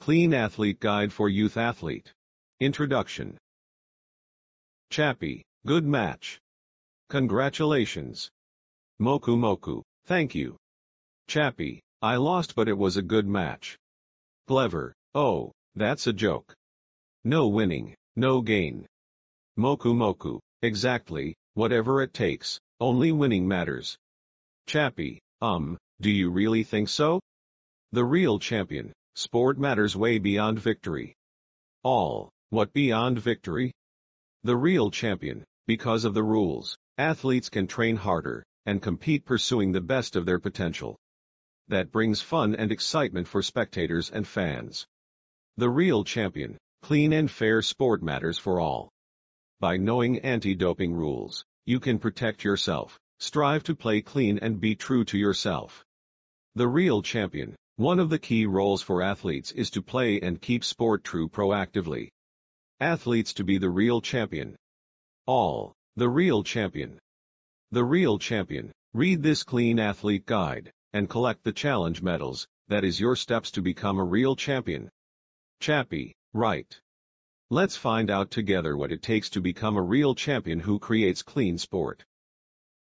Clean Athlete Guide for Youth Athlete. Introduction. Chappie, good match. Congratulations. Moku Moku, thank you. Chappie, I lost but it was a good match. Clever, oh, that's a joke. No winning, no gain. Moku Moku, exactly, whatever it takes, only winning matters. Chappie, do you really think so? The real champion, sport matters way beyond victory. All, what beyond victory? The real champion, because of the rules, athletes can train harder, and compete pursuing the best of their potential. That brings fun and excitement for spectators and fans. The real champion, clean and fair sport matters for all. By knowing anti-doping rules, you can protect yourself, strive to play clean and be true to yourself. The real champion, one of the key roles for athletes is to play and keep sport true proactively. Athletes to be the real champion. All, the real champion. The real champion, read this Clean Athlete Guide, and collect the challenge medals, that is your steps to become a real champion. Chappie, right. Let's find out together what it takes to become a real champion who creates clean sport.